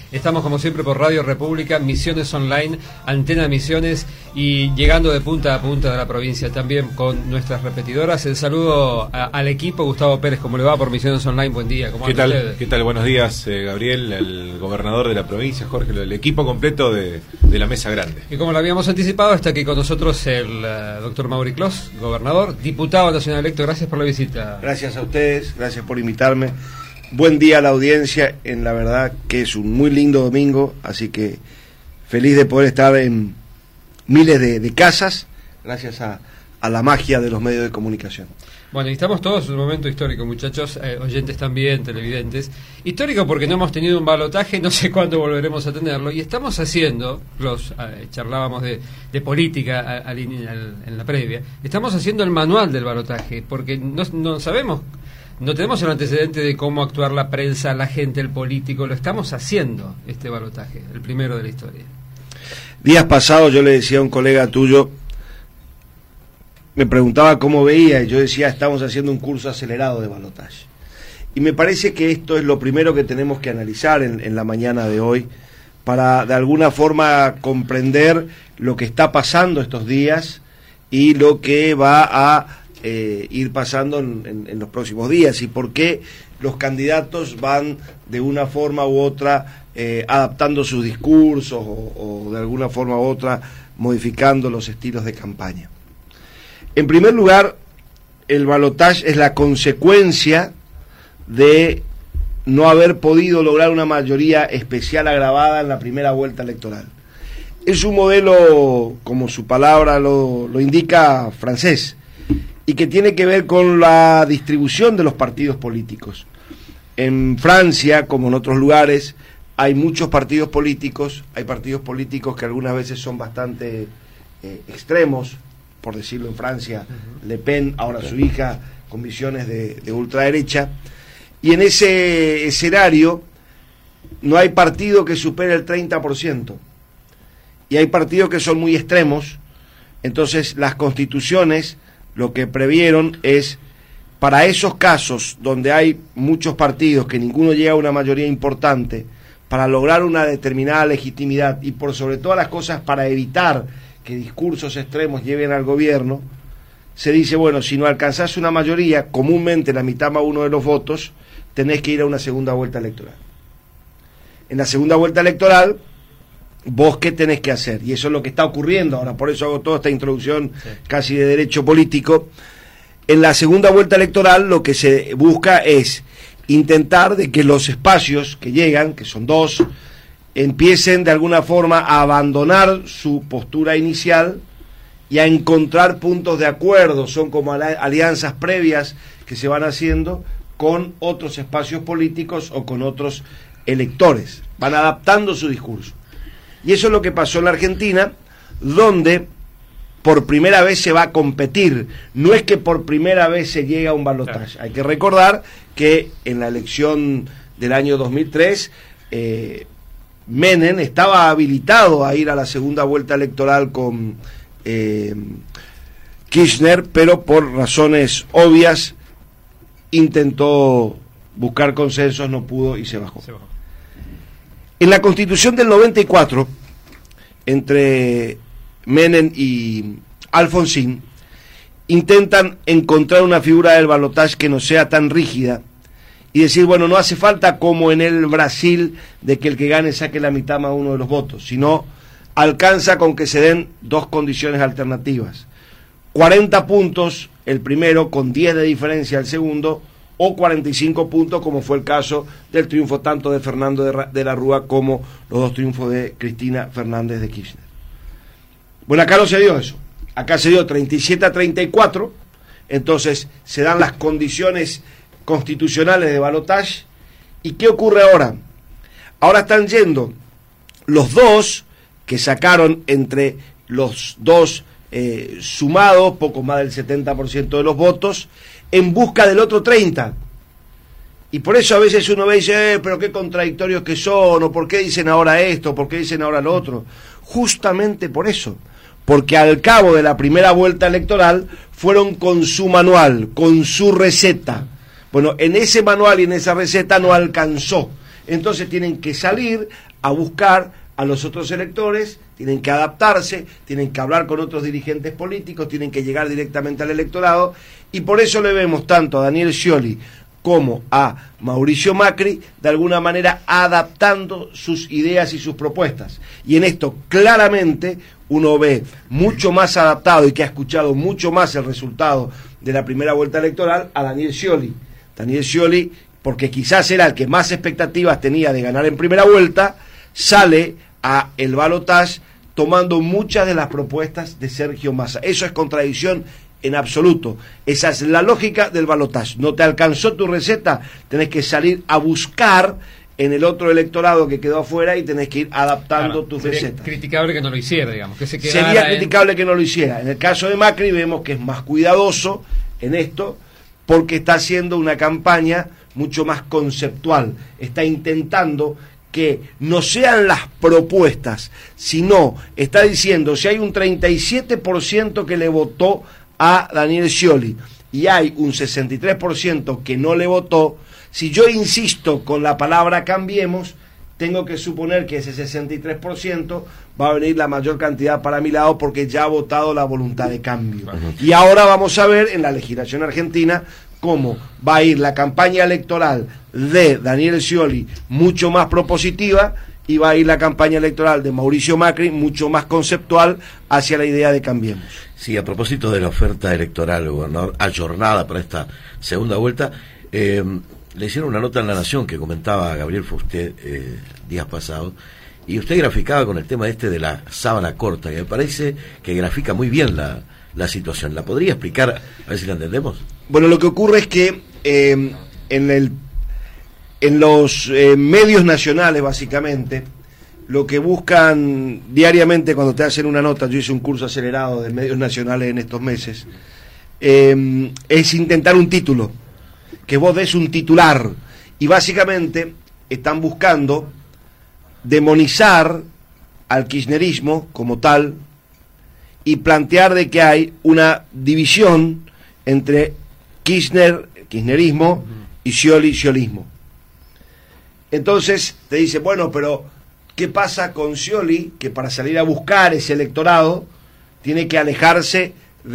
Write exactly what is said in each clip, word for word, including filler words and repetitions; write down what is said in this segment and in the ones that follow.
Estamos como siempre por Radio República, Misiones Online, Antena Misiones y llegando de punta a punta de la provincia también con nuestras repetidoras. El saludo a, al equipo, Gustavo Pérez, ¿cómo le va por Misiones Online? Buen día. ¿Cómo ¿Qué tal? ustedes? ¿Qué tal? Buenos días, eh, Gabriel, el gobernador de la provincia, Jorge, el equipo completo de, de la Mesa Grande. Y como lo habíamos anticipado, está aquí con nosotros el uh, doctor Mauri Clos, gobernador, diputado nacional electo. Gracias por la visita. Gracias a ustedes, gracias por invitarme. Buen día a la audiencia, en la verdad que es un muy lindo domingo, así que feliz de poder estar en miles de, de casas, gracias a, a la magia de los medios de comunicación. Bueno, y estamos todos en un momento histórico, muchachos, eh, oyentes también, televidentes. Histórico porque no hemos tenido un balotaje, no sé cuándo volveremos a tenerlo, y estamos haciendo, los eh, charlábamos de, de política a, a, al, en la previa, estamos haciendo el manual del balotaje, porque no, no sabemos... No tenemos el antecedente de cómo actuar la prensa, la gente, el político. Lo estamos haciendo, este balotaje, el primero de la historia. Días pasados yo le decía a un colega tuyo, me preguntaba cómo veía, y yo decía, estamos haciendo un curso acelerado de balotaje. Y me parece que esto es lo primero que tenemos que analizar en, en la mañana de hoy, para de alguna forma comprender lo que está pasando estos días y lo que va a... Eh, ir pasando en, en, en los próximos días y por qué los candidatos van de una forma u otra eh, adaptando sus discursos o, o de alguna forma u otra modificando los estilos de campaña. En primer lugar, el balotaje es la consecuencia de no haber podido lograr una mayoría especial agravada en la primera vuelta electoral. Es un modelo, como su palabra lo, lo indica, francés, y que tiene que ver con la distribución de los partidos políticos. En Francia, como en otros lugares, hay muchos partidos políticos, hay partidos políticos que algunas veces son bastante eh, extremos, por decirlo en Francia, uh-huh. Le Pen, ahora su hija, con visiones de, de ultraderecha, y en ese escenario no hay partido que supere el treinta por ciento, y hay partidos que son muy extremos, entonces las constituciones lo que previeron es, para esos casos donde hay muchos partidos que ninguno llega a una mayoría importante, para lograr una determinada legitimidad y por sobre todas las cosas para evitar que discursos extremos lleven al gobierno, se dice, bueno, si no alcanzás una mayoría, comúnmente la mitad más uno de los votos, tenés que ir a una segunda vuelta electoral. En la segunda vuelta electoral, vos qué tenés que hacer, y eso es lo que está ocurriendo ahora, por eso hago toda esta introducción sí. casi de derecho político. En la segunda vuelta electoral lo que se busca es intentar de que los espacios que llegan, que son dos, empiecen de alguna forma a abandonar su postura inicial y a encontrar puntos de acuerdo, son como alianzas previas que se van haciendo con otros espacios políticos o con otros electores, van adaptando su discurso. Y eso es lo que pasó en la Argentina, donde por primera vez se va a competir. No es que por primera vez se llega a un balotaje. Claro. Hay que recordar que en la elección del año dos mil tres, eh, Menem estaba habilitado a ir a la segunda vuelta electoral con eh, Kirchner, pero por razones obvias intentó buscar consensos, no pudo y se bajó. Se bajó. En la Constitución del noventa y cuatro, entre Menem y Alfonsín, intentan encontrar una figura del balotaje que no sea tan rígida y decir, bueno, no hace falta como en el Brasil de que el que gane saque la mitad más uno de los votos, sino alcanza con que se den dos condiciones alternativas. cuarenta puntos el primero, con diez de diferencia el segundo, o cuarenta y cinco puntos, como fue el caso del triunfo tanto de Fernando de la Rúa como los dos triunfos de Cristina Fernández de Kirchner. Bueno, acá no se dio eso. Acá se dio treinta y siete a treinta y cuatro, entonces se dan las condiciones constitucionales de balotaje. ¿Y qué ocurre ahora? Ahora están yendo los dos que sacaron entre los dos eh, sumados, poco más del setenta por ciento de los votos, en busca del otro treinta. Y por eso a veces uno ve y dice, eh, pero qué contradictorios que son, o por qué dicen ahora esto, por qué dicen ahora lo otro. Justamente por eso, porque al cabo de la primera vuelta electoral fueron con su manual, con su receta. Bueno, en ese manual y en esa receta no alcanzó. Entonces tienen que salir a buscar a los otros electores, tienen que adaptarse, tienen que hablar con otros dirigentes políticos, tienen que llegar directamente al electorado, y por eso le vemos tanto a Daniel Scioli como a Mauricio Macri, de alguna manera adaptando sus ideas y sus propuestas. Y en esto claramente uno ve mucho más adaptado y que ha escuchado mucho más el resultado de la primera vuelta electoral a Daniel Scioli. Daniel Scioli, porque quizás era el que más expectativas tenía de ganar en primera vuelta, sale a el balotaje tomando muchas de las propuestas de Sergio Massa. Eso es contradicción en absoluto. Esa es la lógica del balotaje. No te alcanzó tu receta, tenés que salir a buscar en el otro electorado que quedó afuera y tenés que ir adaptando claro, tus sería recetas. Criticable que no lo hiciera, digamos, que se quedara. Sería en... criticable que no lo hiciera. En el caso de Macri vemos que es más cuidadoso en esto porque está haciendo una campaña mucho más conceptual. Está intentando que no sean las propuestas, sino está diciendo, si hay un treinta y siete por ciento que le votó a Daniel Scioli y hay un sesenta y tres por ciento que no le votó, si yo insisto con la palabra cambiemos, tengo que suponer que ese sesenta y tres por ciento va a venir la mayor cantidad para mi lado porque ya ha votado la voluntad de cambio. Uh-huh. Y ahora vamos a ver en la legislación argentina cómo va a ir la campaña electoral de Daniel Scioli mucho más propositiva y va a ir la campaña electoral de Mauricio Macri mucho más conceptual hacia la idea de cambiemos. Sí, a propósito de la oferta electoral, gobernador, ayornada para esta segunda vuelta, eh, le hicieron una nota en La Nación que comentaba Gabriel Fusté eh, días pasados, y usted graficaba con el tema este de la sábana corta, y me parece que grafica muy bien la, la situación. ¿La podría explicar? A ver si la entendemos. Bueno, lo que ocurre es que eh, en, el, en los eh, medios nacionales, básicamente, lo que buscan diariamente cuando te hacen una nota, yo hice un curso acelerado de medios nacionales en estos meses, eh, es intentar un título, que vos des un titular, y básicamente están buscando demonizar al kirchnerismo como tal y plantear de que hay una división entre Kirchner, kirchnerismo, y Scioli, sciolismo. Entonces te dice, bueno, pero ¿qué pasa con Scioli, que para salir a buscar ese electorado tiene que alejarse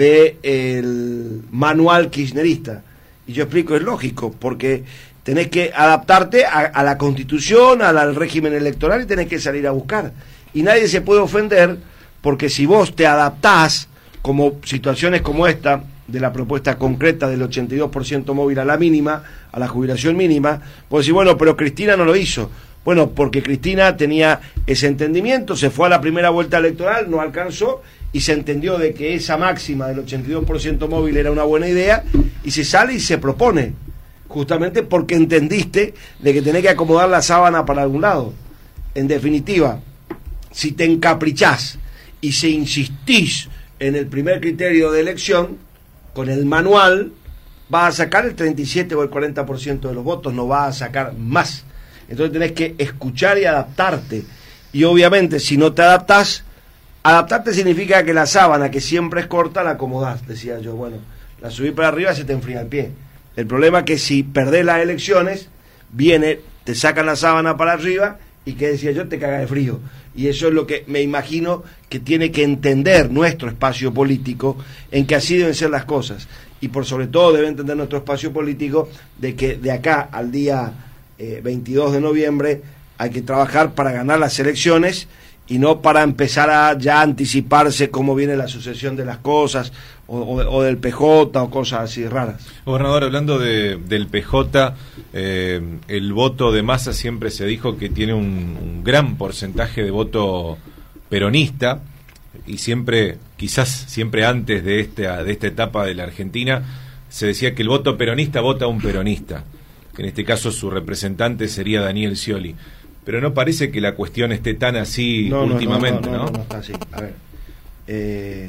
del manual kirchnerista? Y yo explico, es lógico, porque tenés que adaptarte a, a la Constitución, al, al régimen electoral, y tenés que salir a buscar. Y nadie se puede ofender, porque si vos te adaptás, como situaciones como esta, de la propuesta concreta del ochenta y dos por ciento móvil a la mínima, a la jubilación mínima, pues decir, bueno, pero Cristina no lo hizo. Bueno, porque Cristina tenía ese entendimiento, se fue a la primera vuelta electoral, no alcanzó, y se entendió de que esa máxima del ochenta y dos por ciento móvil era una buena idea, y se sale y se propone, justamente porque entendiste de que tenés que acomodar la sábana para algún lado. En definitiva, si te encaprichás y si insistís en el primer criterio de elección, con el manual, vas a sacar el treinta y siete o el cuarenta por ciento de los votos, no vas a sacar más. Entonces tenés que escuchar y adaptarte. Y obviamente, si no te adaptás, adaptarte significa que la sábana, que siempre es corta, la acomodás, decía yo. Bueno, la subí para arriba, se te enfría el pie. El problema es que si perdés las elecciones, viene, te sacan la sábana para arriba y que decía yo, te caga de frío. Y eso es lo que me imagino que tiene que entender nuestro espacio político, en que así deben ser las cosas. Y por sobre todo debe entender nuestro espacio político de que de acá al día eh, veintidós de noviembre hay que trabajar para ganar las elecciones y no para empezar a ya anticiparse cómo viene la sucesión de las cosas o, o, o del P J o cosas así raras. Gobernador, hablando de, del P J, eh, el voto de Massa siempre se dijo que tiene un, un gran porcentaje de voto peronista, y siempre, quizás siempre antes de esta, de esta etapa de la Argentina, se decía que el voto peronista vota a un peronista, que en este caso su representante sería Daniel Scioli. Pero no parece que la cuestión esté tan así no, últimamente, ¿no? No, no, no, no, no está así. A ver, eh,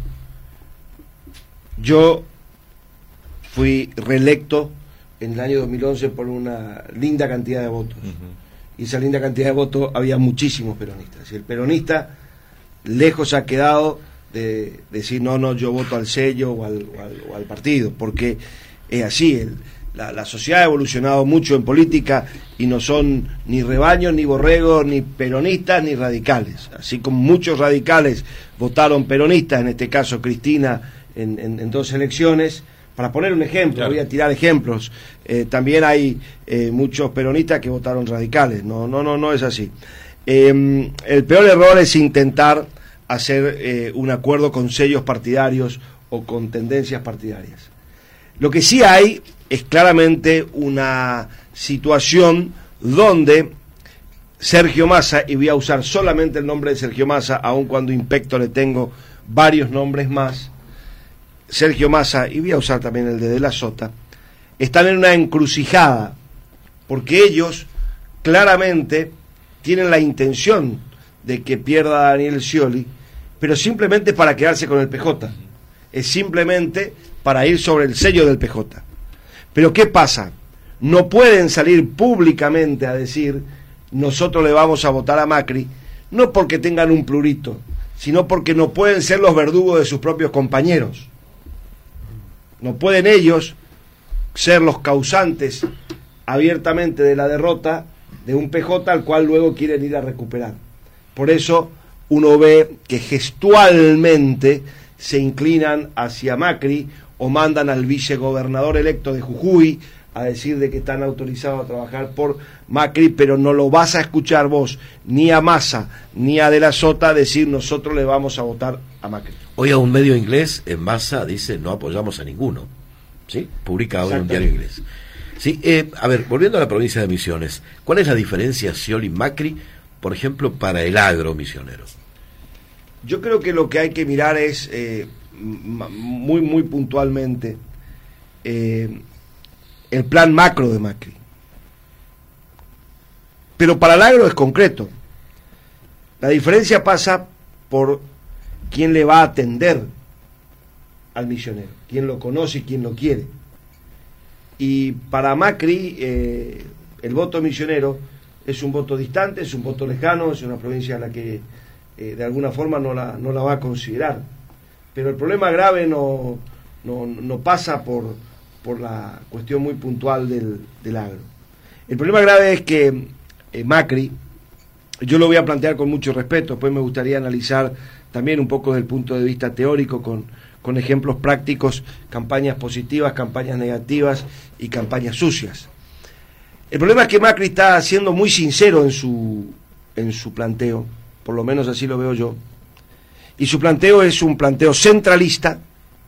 yo fui reelecto en el año dos mil once por una linda cantidad de votos. Uh-huh. Y esa linda cantidad de votos había muchísimos peronistas. Y el peronista lejos ha quedado de, de decir, no, no, yo voto al sello o al, o al, o al partido, porque es así, el, la, la sociedad ha evolucionado mucho en política y no son ni rebaños, ni borregos, ni peronistas, ni radicales. Así como muchos radicales votaron peronistas, en este caso Cristina, en, en, en dos elecciones. Para poner un ejemplo, claro. Voy a tirar ejemplos. Eh, también hay eh, muchos peronistas que votaron radicales. No, no, no, no es así. Eh, el peor error es intentar hacer eh, un acuerdo con sellos partidarios o con tendencias partidarias. Lo que sí hay es claramente una situación donde Sergio Massa, y voy a usar solamente el nombre de Sergio Massa, aun cuando Inspecto le tengo varios nombres más, Sergio Massa, y voy a usar también el de De la Sota, están en una encrucijada, porque ellos claramente tienen la intención de que pierda a Daniel Scioli, pero simplemente para quedarse con el P J, es simplemente para ir sobre el sello del P J. Pero ¿qué pasa? No pueden salir públicamente a decir nosotros le vamos a votar a Macri, no porque tengan un plurito, sino porque no pueden ser los verdugos de sus propios compañeros. No pueden ellos ser los causantes abiertamente de la derrota de un P J al cual luego quieren ir a recuperar. Por eso uno ve que gestualmente se inclinan hacia Macri o mandan al vicegobernador electo de Jujuy a decir de que están autorizados a trabajar por Macri, pero no lo vas a escuchar vos, ni a Massa, ni a De la Sota decir nosotros le vamos a votar a Macri. Hoy a un medio inglés, en Massa, dice no apoyamos a ninguno, ¿sí? Publica hoy un diario inglés. Sí, eh, a ver, volviendo a la provincia de Misiones, ¿cuál es la diferencia Scioli-Macri, por ejemplo, para el agro misionero? Yo creo que lo que hay que mirar es eh, muy, muy puntualmente eh, el plan macro de Macri. Pero para el agro es concreto. La diferencia pasa por quién le va a atender al misionero, quién lo conoce y quién lo quiere. Y para Macri eh, el voto misionero es un voto distante, es un voto lejano, es una provincia a la que eh, de alguna forma no la, no la va a considerar. Pero el problema grave no, no, no pasa por, por la cuestión muy puntual del, del agro. El problema grave es que eh, Macri, yo lo voy a plantear con mucho respeto, después me gustaría analizar también un poco desde el punto de vista teórico, con, con ejemplos prácticos, campañas positivas, campañas negativas y campañas sucias. El problema es que Macri está siendo muy sincero en su, en su planteo, por lo menos así lo veo yo, y su planteo es un planteo centralista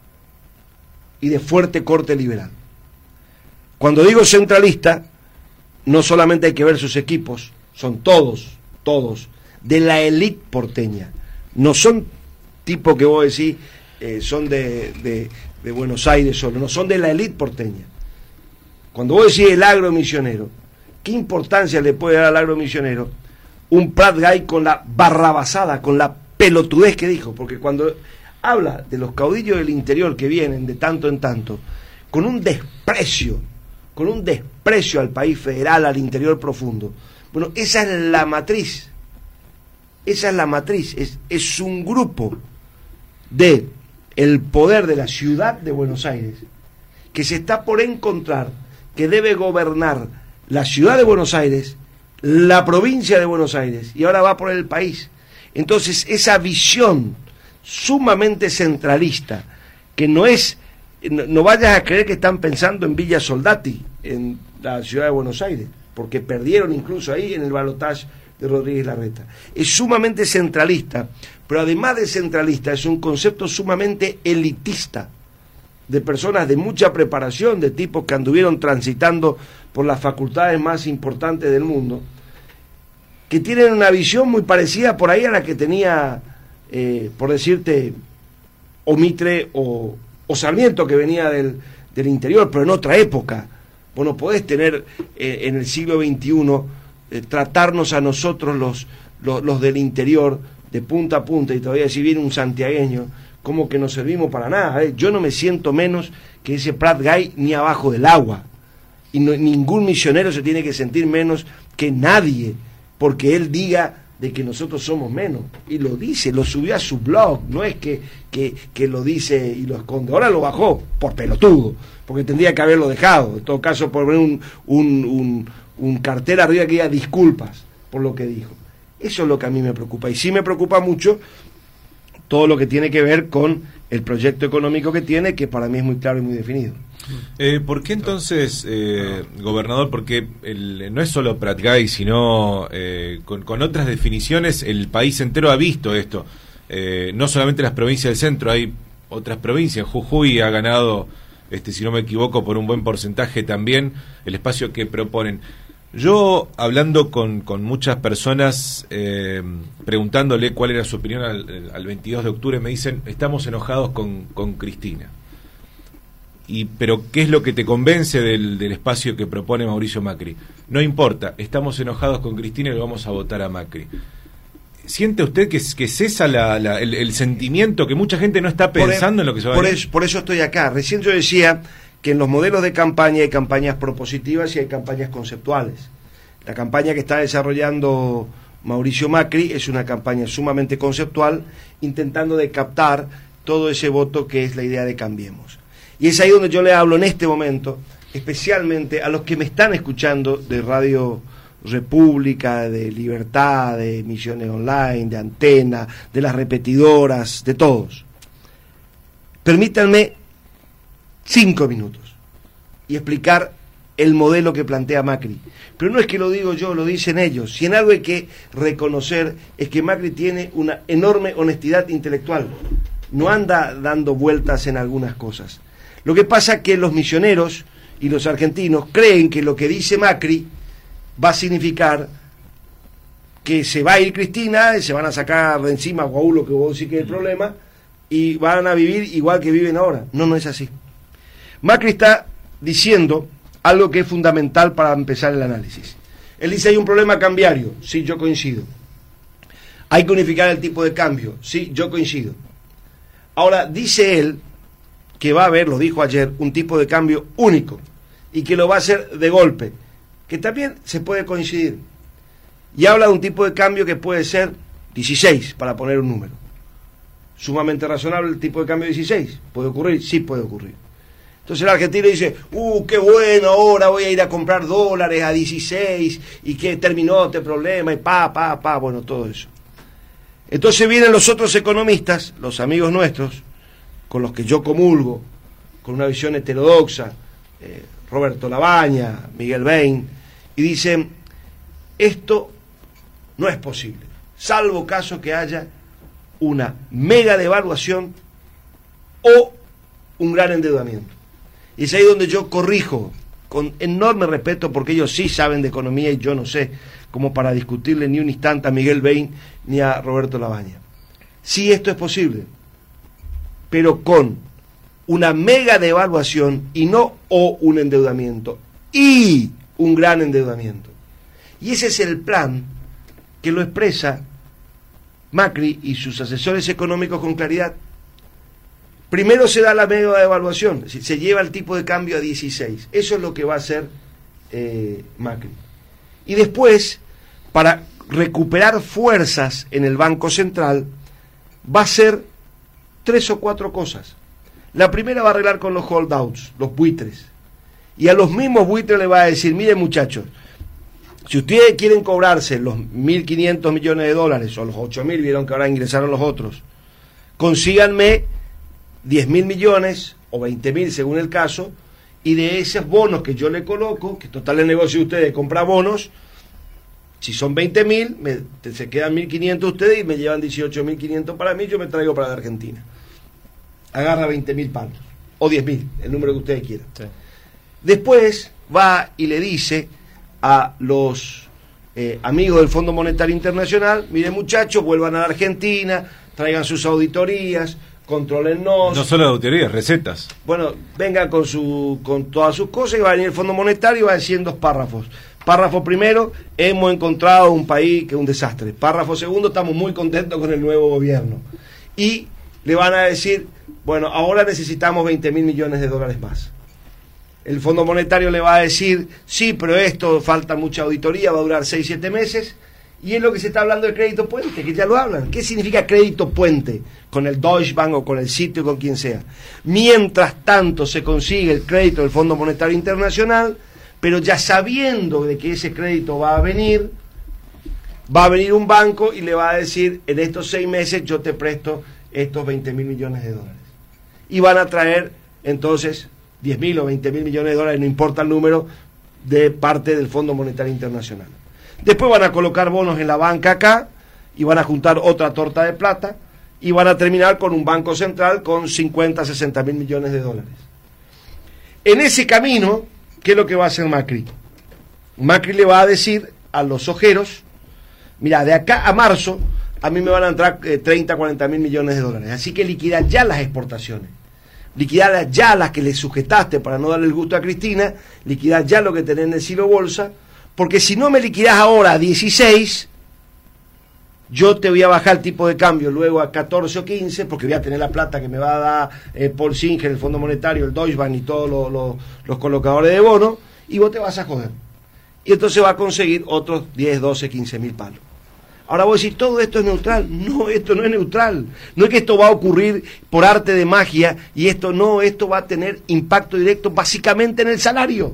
y de fuerte corte liberal. Cuando digo centralista, no solamente hay que ver sus equipos, son todos, todos, de la élite porteña. No son tipo que vos decís, eh, son de, de, de Buenos Aires solo, no, son de la élite porteña. Cuando vos decís el agro misionero, ¿qué importancia le puede dar al agro misionero un Prat Gay con la barrabasada, con la pelotudez que dijo? Porque cuando habla de los caudillos del interior que vienen de tanto en tanto, con un desprecio, con un desprecio al país federal, al interior profundo, bueno, esa es la matriz. Esa es la matriz, es, es un grupo de el poder de la ciudad de Buenos Aires que se está por encontrar que debe gobernar la ciudad de Buenos Aires, la provincia de Buenos Aires, y ahora va por el país. Entonces esa visión sumamente centralista, que no es, no, no vayas a creer que están pensando en Villa Soldati, en la ciudad de Buenos Aires, porque perdieron incluso ahí en el balotaje de Rodríguez Larreta. Es sumamente centralista, pero además de centralista es un concepto sumamente elitista, de personas de mucha preparación, de tipos que anduvieron transitando por las facultades más importantes del mundo, que tienen una visión muy parecida por ahí a la que tenía, eh, por decirte, o Mitre o, o Sarmiento, que venía del, del interior, pero en otra época. Vos no podés tener eh, en el siglo veintiuno Eh, tratarnos a nosotros los, los los del interior de punta a punta, y todavía si viene un santiagueño, como que no servimos para nada. ¿eh? Yo no me siento menos que ese Prat Gay ni abajo del agua, y no, ningún misionero se tiene que sentir menos que nadie porque él diga de que nosotros somos menos, y lo dice, lo subió a su blog, no es que, que, que lo dice y lo esconde, ahora lo bajó por pelotudo, porque tendría que haberlo dejado, en todo caso por poner un, un, un, un cartel arriba que diga disculpas por lo que dijo. Eso es lo que a mí me preocupa, y sí me preocupa mucho todo lo que tiene que ver con el proyecto económico que tiene, que para mí es muy claro y muy definido. Eh, ¿Por qué entonces, eh, gobernador, porque el, no es solo Pratgay, sino eh, con, con otras definiciones, el país entero ha visto esto, eh, no solamente las provincias del centro, hay otras provincias, Jujuy ha ganado, este, si no me equivoco, por un buen porcentaje también, el espacio que proponen. Yo, hablando con, con muchas personas, eh, preguntándole cuál era su opinión al, al veintidós de octubre, me dicen, estamos enojados con, con Cristina. Y, pero, ¿qué es lo que te convence del, del espacio que propone Mauricio Macri? No importa, estamos enojados con Cristina y lo vamos a votar a Macri. ¿Siente usted que, que cesa la, la, el, el sentimiento, que mucha gente no está pensando por, en lo que se va a por venir? eso, por eso estoy acá. Recién yo decía que en los modelos de campaña hay campañas propositivas y hay campañas conceptuales. La campaña que está desarrollando Mauricio Macri es una campaña sumamente conceptual, intentando de captar todo ese voto que es la idea de Cambiemos. Y es ahí donde yo le hablo en este momento, especialmente a los que me están escuchando de Radio República, de Libertad, de Misiones Online, de Antena, de las repetidoras, de todos. Permítanme cinco minutos y explicar el modelo que plantea Macri. Pero no es que lo digo yo, lo dicen ellos. Si en algo hay que reconocer es que Macri tiene una enorme honestidad intelectual. No anda dando vueltas en algunas cosas. Lo que pasa es que los misioneros y los argentinos creen que lo que dice Macri va a significar que se va a ir Cristina y se van a sacar de encima Guaú, lo que vos decís que es el problema, y van a vivir igual que viven ahora. No, no es así. Macri está diciendo algo que es fundamental para empezar el análisis. Él dice, hay un problema cambiario. Sí, yo coincido. Hay que unificar el tipo de cambio. Sí, yo coincido. Ahora, dice él que va a haber, lo dijo ayer, un tipo de cambio único y que lo va a hacer de golpe, que también se puede coincidir. Y habla de un tipo de cambio que puede ser dieciséis, para poner un número. Sumamente razonable el tipo de cambio dieciséis. ¿Puede ocurrir? Sí puede ocurrir. Entonces el argentino dice, uh, qué bueno, ahora voy a ir a comprar dólares a dieciséis y que terminó este problema y pa, pa, pa, bueno, todo eso. Entonces vienen los otros economistas, los amigos nuestros, con los que yo comulgo, con una visión heterodoxa, eh, Roberto Labaña, Miguel Bain, y dicen, esto no es posible, salvo caso que haya una mega devaluación o un gran endeudamiento. Y es ahí donde yo corrijo, con enorme respeto, porque ellos sí saben de economía y yo no sé, como para discutirle ni un instante a Miguel Bain ni a Roberto Labaña. Sí, esto es posible, pero con una mega devaluación y no o un endeudamiento, y un gran endeudamiento. Y ese es el plan que lo expresa Macri y sus asesores económicos con claridad. Primero se da la mega devaluación, se lleva el tipo de cambio a dieciséis. Eso es lo que va a hacer eh, Macri. Y después, para recuperar fuerzas en el Banco Central, va a hacer tres o cuatro cosas. La primera va a arreglar con los holdouts, los buitres. Y a los mismos buitres le va a decir, miren muchachos, si ustedes quieren cobrarse los mil quinientos millones de dólares, o los ocho mil, vieron que ahora ingresaron los otros, consíganme diez mil millones o veinte mil según el caso, y de esos bonos que yo le coloco, que total el negocio de ustedes compra bonos, si son veinte mil, se quedan mil quinientos ustedes y me llevan dieciocho mil quinientos para mí, yo me traigo para la Argentina. Agarra veinte mil palos, o diez mil, el número que ustedes quieran. Sí. Después va y le dice a los eh, amigos del Fondo Monetario Internacional, miren muchachos, vuelvan a la Argentina, traigan sus auditorías, contrólennos. No solo auditorías, recetas. Bueno, vengan con su con todas sus cosas y va a venir el Fondo Monetario y va a decir en dos párrafos. Párrafo primero, hemos encontrado un país que es un desastre. Párrafo segundo, estamos muy contentos con el nuevo gobierno. Y le van a decir, bueno, ahora necesitamos veinte mil millones de dólares más. El Fondo Monetario le va a decir, sí, pero esto falta mucha auditoría, va a durar seis, siete meses, Y es lo que se está hablando de crédito puente, que ya lo hablan. ¿Qué significa crédito puente? Con el Deutsche Bank o con el sitio, con quien sea. Mientras tanto se consigue el crédito del Fondo Monetario Internacional, pero ya sabiendo de que ese crédito va a venir, va a venir un banco y le va a decir, en estos seis meses yo te presto estos veinte mil millones de dólares. Y van a traer entonces diez mil o veinte mil millones de dólares, no importa el número, de parte del Fondo Monetario Internacional. Después van a colocar bonos en la banca acá y van a juntar otra torta de plata y van a terminar con un banco central con cincuenta, sesenta mil millones de dólares. En ese camino, ¿qué es lo que va a hacer Macri? Macri le va a decir a los ojeros, mira, de acá a marzo a mí me van a entrar eh, treinta, cuarenta mil millones de dólares, así que liquidar ya las exportaciones, liquidar ya las que le sujetaste para no darle el gusto a Cristina, liquidar ya lo que tenés en el silo bolsa, porque si no me liquidás ahora a dieciséis, yo te voy a bajar el tipo de cambio luego a catorce o quince, porque voy a tener la plata que me va a dar eh, Paul Singer, el Fondo Monetario, el Deutsche Bank y todos los, los, los colocadores de bonos, y vos te vas a joder. Y entonces va a conseguir otros diez, doce, quince mil palos. Ahora vos decís, ¿todo esto es neutral? No, esto no es neutral. No es que esto va a ocurrir por arte de magia, y esto no, esto va a tener impacto directo básicamente en el salario.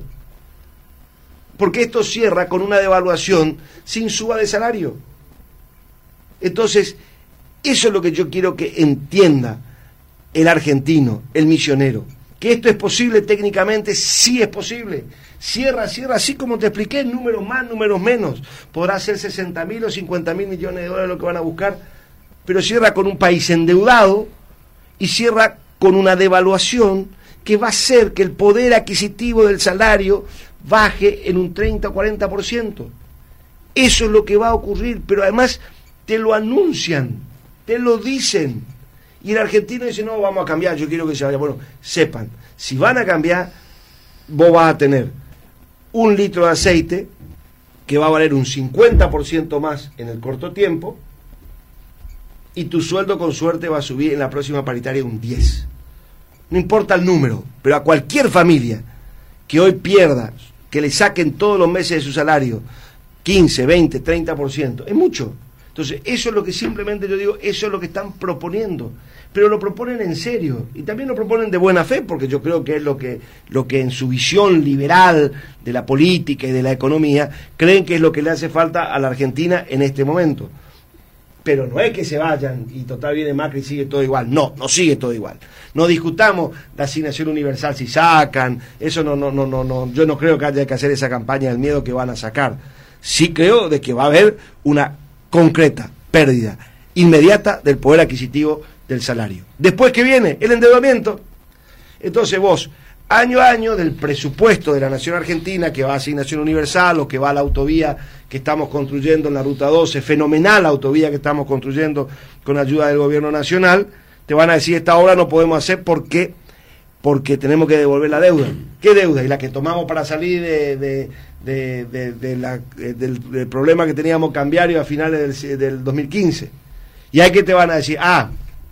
Porque esto cierra con una devaluación sin suba de salario. Entonces, eso es lo que yo quiero que entienda el argentino, el misionero. Que esto es posible técnicamente, sí es posible. Cierra, cierra, así como te expliqué, números más, números menos. Podrá ser sesenta mil o cincuenta mil millones de dólares lo que van a buscar, pero cierra con un país endeudado y cierra con una devaluación que va a hacer que el poder adquisitivo del salario baje en un treinta o cuarenta por ciento. Eso es lo que va a ocurrir, pero además te lo anuncian, te lo dicen. Y el argentino dice, no, vamos a cambiar, yo quiero que se vaya. Bueno, sepan, si van a cambiar, vos vas a tener un litro de aceite que va a valer un cincuenta por ciento más en el corto tiempo, y tu sueldo con suerte va a subir en la próxima paritaria un diez por ciento. No importa el número, pero a cualquier familia que hoy pierda, que le saquen todos los meses de su salario quince, veinte, treinta por ciento, es mucho. Entonces, eso es lo que simplemente yo digo, eso es lo que están proponiendo, pero lo proponen en serio, y también lo proponen de buena fe, porque yo creo que es lo que, lo que en su visión liberal de la política y de la economía, creen que es lo que le hace falta a la Argentina en este momento. Pero no es que se vayan y total viene Macri y sigue todo igual. No, no sigue todo igual. No discutamos la asignación universal si sacan, eso no, no, no, no, no, yo no creo que haya que hacer esa campaña del miedo que van a sacar. Sí creo de que va a haber una concreta pérdida inmediata del poder adquisitivo del salario. Después que viene el endeudamiento, entonces vos, año a año del presupuesto de la nación argentina que va a asignación universal o que va a la autovía que estamos construyendo en la Ruta doce, fenomenal autovía que estamos construyendo con ayuda del gobierno nacional, te van a decir esta obra no podemos hacer porque porque tenemos que devolver la deuda. ¿Qué deuda? Y la que tomamos para salir de, de, de, de, de la, del, del problema que teníamos cambiario a finales del, del dos mil quince. Y ahí que te van a decir, ah,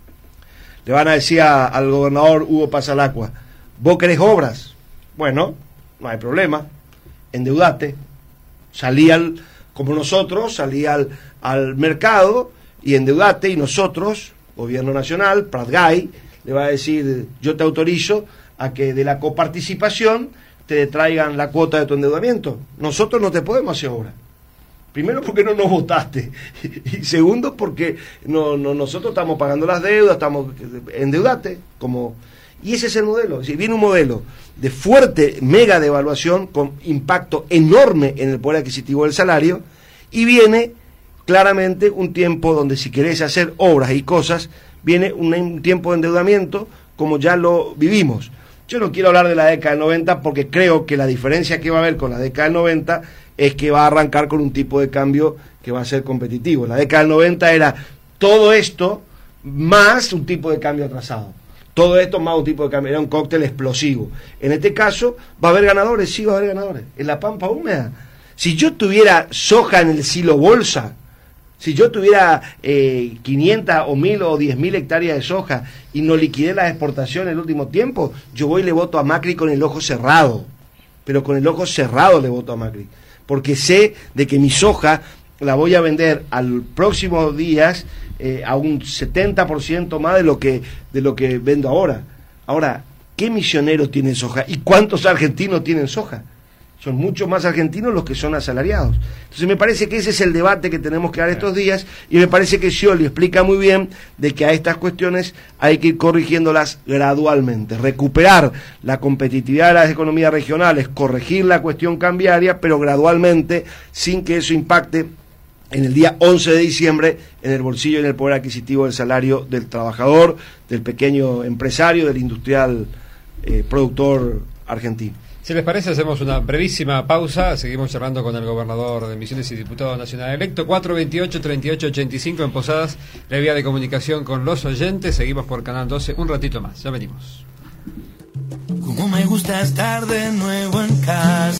le van a decir a, al gobernador Hugo Pasalacqua, ¿vos querés obras? Bueno, no hay problema, endeudate, salí al, como nosotros, salí al, al mercado y endeudate, y nosotros, gobierno nacional, Pratgay, le va a decir, yo te autorizo a que de la coparticipación te traigan la cuota de tu endeudamiento. Nosotros no te podemos hacer obra. Primero porque no nos votaste, y segundo porque no, no, nosotros estamos pagando las deudas, estamos endeudate, como... Y ese es el modelo. Si viene un modelo de fuerte mega devaluación con impacto enorme en el poder adquisitivo del salario, y viene claramente un tiempo donde si querés hacer obras y cosas, viene un, un tiempo de endeudamiento como ya lo vivimos. Yo no quiero hablar de la década del noventa porque creo que la diferencia que va a haber con la década del noventa es que va a arrancar con un tipo de cambio que va a ser competitivo. La década del noventa era todo esto más un tipo de cambio atrasado. Todo esto más un tipo de cambio, era un cóctel explosivo. En este caso, ¿va a haber ganadores? Sí, va a haber ganadores. En la pampa húmeda. Si yo tuviera soja en el silo bolsa, si yo tuviera eh, quinientas o mil o diez mil hectáreas de soja y no liquidé las exportaciones en el último tiempo, yo voy y le voto a Macri con el ojo cerrado. Pero con el ojo cerrado le voto a Macri. Porque sé de que mi soja la voy a vender al próximo días eh, a un setenta por ciento más de lo que de lo que vendo ahora. Ahora, ¿qué misionero tiene soja? ¿Y cuántos argentinos tienen soja? Son muchos más argentinos los que son asalariados. Entonces me parece que ese es el debate que tenemos que dar estos días, y me parece que Scioli explica muy bien de que a estas cuestiones hay que ir corrigiéndolas gradualmente, recuperar la competitividad de las economías regionales, corregir la cuestión cambiaria, pero gradualmente, sin que eso impacte en el día once de diciembre en el bolsillo y en el poder adquisitivo del salario del trabajador, del pequeño empresario, del industrial eh, productor argentino. Si les parece, hacemos una brevísima pausa. Seguimos charlando con el gobernador de Misiones y diputado nacional electo. Cuatro veintiocho, treinta y ocho ochenta y cinco en Posadas, la vía de comunicación con los oyentes. Seguimos por Canal doce un ratito más. Ya venimos. Como me gusta estar de nuevo en casa.